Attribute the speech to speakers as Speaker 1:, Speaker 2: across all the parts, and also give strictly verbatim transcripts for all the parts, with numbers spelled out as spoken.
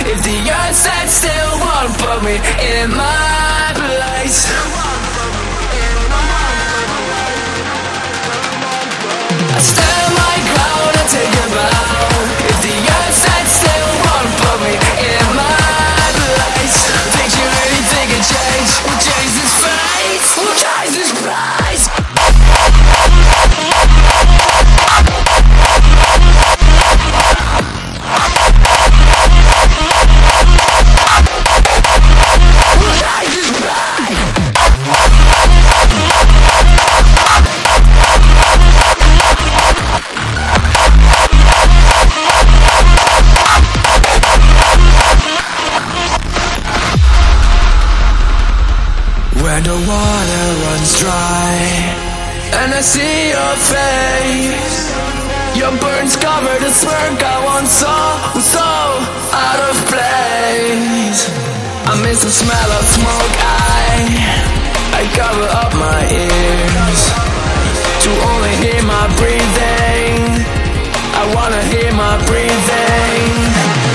Speaker 1: If the earth sat still, won't put me in my place. I stand my ground and take a bow. If the earth sat still, won't put me in my place. Did you really think a change will change this fate? Will change this place? When the water runs dry and I see your face, your burns covered in smirk, I once saw was so out of place. I miss the smell of smoke, I I cover up my ears to only hear my breathing. I wanna hear my breathing.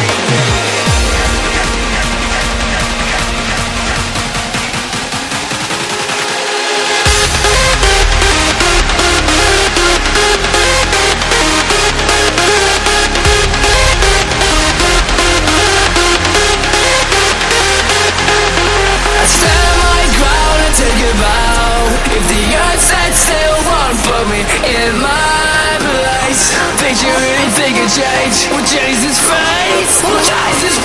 Speaker 1: If the earth sat still, won't put me in my place. Did you really think a change will change this fate? Will change this